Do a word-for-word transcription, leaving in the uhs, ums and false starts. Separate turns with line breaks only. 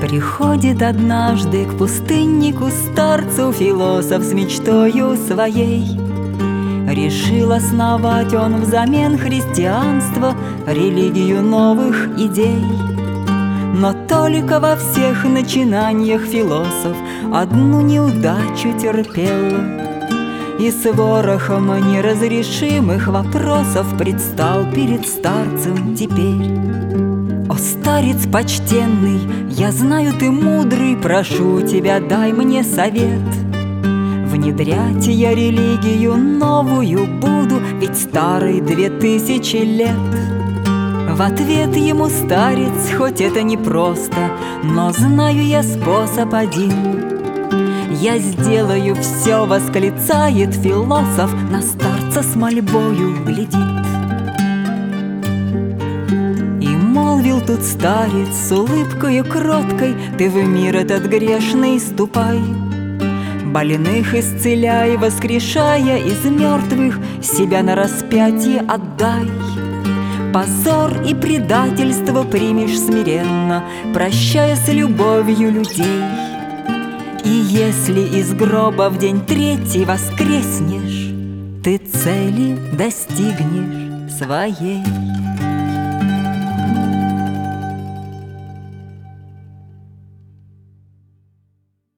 Приходит однажды к пустыннику старцу философ с мечтою своей. Решил основать он взамен христианства религию новых идей. Но только во всех начинаниях философ одну неудачу терпел, и с ворохом неразрешимых вопросов предстал перед старцем теперь. О, старец почтенный, я знаю, ты мудрый, прошу тебя, дай мне совет. Внедрять я религию новую буду, ведь старой две тысячи лет. В ответ ему старец, хоть это непросто, но знаю я способ один. Я сделаю все, восклицает философ, на старца с мольбою глядит. И молвил тут старец с улыбкою кроткой: ты в мир этот грешный ступай, больных исцеляй, воскрешая из мертвых, себя на распятие отдай. Позор и предательство примешь смиренно, прощая с любовью людей. И если из гроба в день третий воскреснешь, ты цели достигнешь своей.